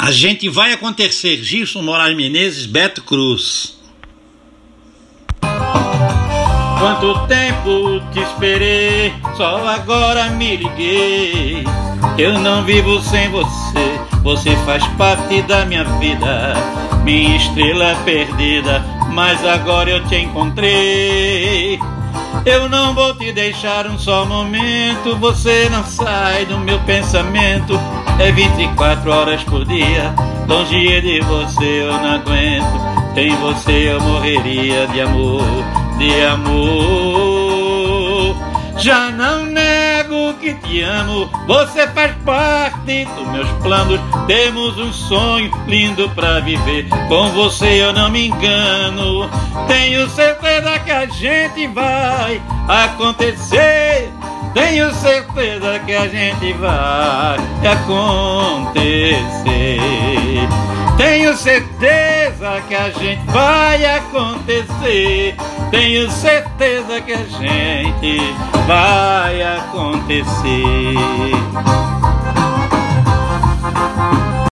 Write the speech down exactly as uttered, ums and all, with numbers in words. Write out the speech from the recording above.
A gente vai acontecer. Gilson Moraes Menezes, Beto Cruz. Quanto tempo te esperei, só agora me liguei. Eu não vivo sem você, você faz parte da minha vida, minha estrela perdida, mas agora eu te encontrei. Eu não vou te deixar um só momento, você não sai do meu pensamento. É vinte e quatro horas por dia, longe de você eu não aguento. Sem você eu morreria de amor, de amor. Já não nego que te amo, você faz parte dos meus planos. Temos um sonho lindo pra viver, com você eu não me engano. Tenho certeza que a gente vai acontecer, tenho certeza que a gente vai acontecer. Tenho certeza que a gente vai acontecer. Tenho certeza que a gente vai acontecer.